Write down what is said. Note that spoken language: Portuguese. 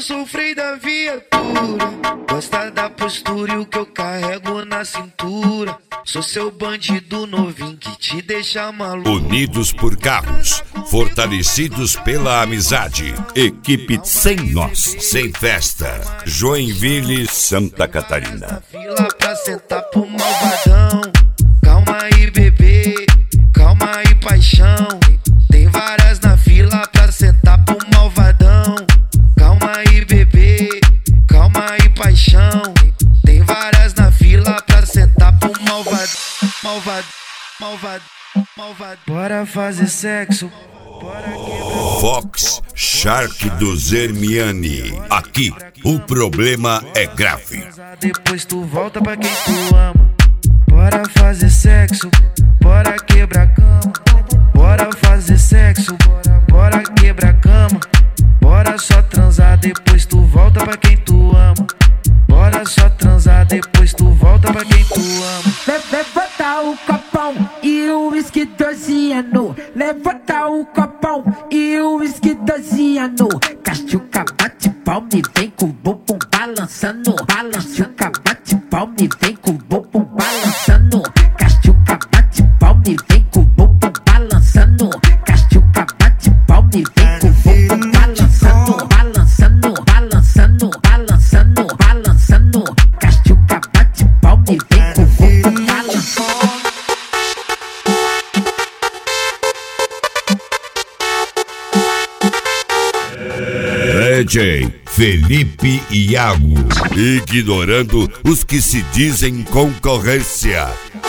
eu sou o freio da viatura. Gosta da postura e o que eu carrego na cintura. Sou seu bandido novinho que te deixa maluco. Unidos por carros, fortalecidos pela amizade. Equipe sem nós, sem festa. Joinville, Santa Catarina. Fila pra sentar pro malvadão. Calma aí, bebê. Calma aí, paixão. Tem várias na fila pra sentar pro malvadão. Calma aí, bebê. Calma aí, paixão. Tem várias na fila pra sentar pro malvadão. Malvado, malvado, malvado. Bora fazer sexo. Bora quebrar. Fox Shark do Zermiani. Aqui o problema é grave. Depois tu volta pra quem tu ama. Bora fazer sexo. Bora quebrar cama. Bora fazer sexo. Bora quebrar cama. Bora só transar. Depois tu volta pra quem tu ama. Bora só transar. Depois tu volta pra quem tu ama. Levanta o copão e o uísque 12 anos. Levanta o copão e o uísque 12 anos. Cachuca bate palma e vem com o bumbum balançando. Cachuca bate palma e vem com o bumbum balançando. Cachuca bate palma e vem com o bumbum balançando. Cachuca bate palma e vem com o bumbum balançando. Balançando, balançando, balançando, balançando. Cachuca bate palma e vem com o bumbum balançando. DJ Felipe Iago, ignorando os que se dizem concorrência.